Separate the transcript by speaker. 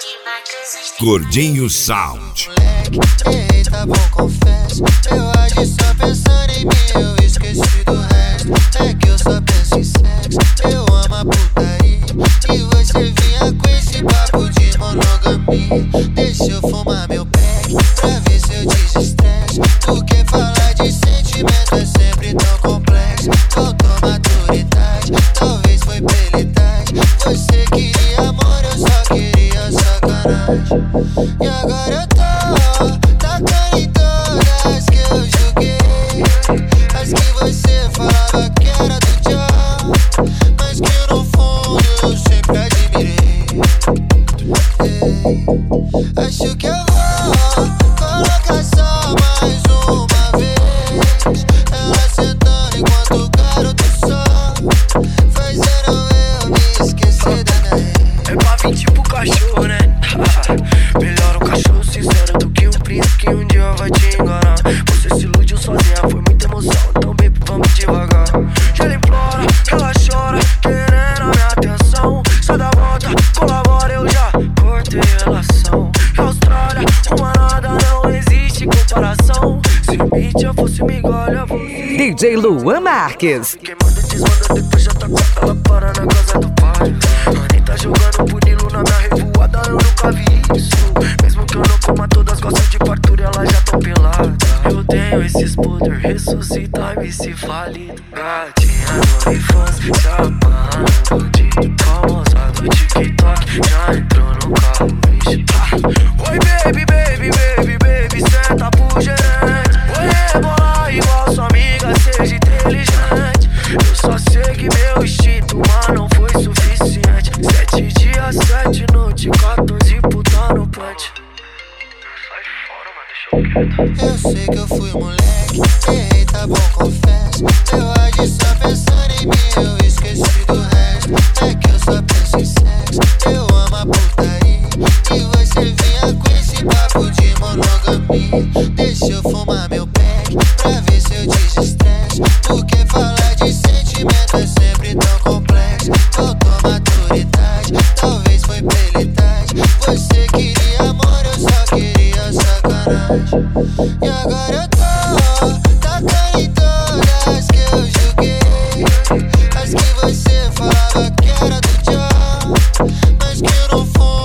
Speaker 1: Gordinho Sound.
Speaker 2: Moleque, ei, tá bom, confesso. Eu agi só pensando em mim, eu esqueci do resto. É que eu só penso em sexo, eu amo a putaria. E você vinha com esse papo de monogamia. Deixa eu fumar meu pack, pra ver se eu desestresso. Porque falar de sentimento é sempre tão complexo. Faltou maturidade, talvez foi pela idade. Você queria amor, eu só queria sacanagem. E agora eu tô tacando em todas que eu joguei. As que você falava que era do tchau, mas que no fundo eu sempre admirei. Acho que eu vou colocar só mais uma vez. Ela sentando enquanto o garoto só fazendo eu me esquecer da minha ex.
Speaker 3: É pra vir tipo cachorro, né? Melhor um cachorro sincero do que um príncipe que um dia vai te enganar. Você se iludiu sozinha, foi muita emoção, então baby, vamos devagar. E ela implora, ela chora, querendo a minha atenção. Sai da volta, colabora, eu já cortei relação. E Austrália, uma nada, não existe comparação. Se o mídia fosse migolha, eu vou
Speaker 4: DJ Luan Marques.
Speaker 3: quem manda desmanda, depois já tá com ela para na casa do pai. Anitta jogando punilo na minha revoada, eu nunca vi isso. Mesmo que eu não coma, todas gostam de fartura, elas já tão peladas. Eu tenho esses poder, ressuscitar me se falido. Gatinha do OnlyFans, se amarra no bandido. Famosa do TikTok, já entrou no carro, vixe. Oi baby, baby, baby, baby, senta pro gerente. Oi rebolar igual sua amiga, seja inteligente. Eu só sei que meu instinto, mas não foi suficiente. 7 dias, 7 noites, 14 puta no punch. Sai fora, mano, deixa eu quieto.
Speaker 2: Eu sei que eu fui moleque, ei, tá bom, confesso. Eu agi só pensando em mim, eu esqueci do resto. É que eu só penso em sexo, eu amo a putaria. E você vinha com esse papo de monogamia. Deixa eu fumar meu pack, pra ver se eu desestresso. Porque falar de sentimento é sempre tão complexo. Faltou maturidade, talvez foi pela idade. Você queria amor, eu só queria sacanagem. E agora eu tô tacando em todas que eu joguei. As que você falava que era do tchau, mas que no fundo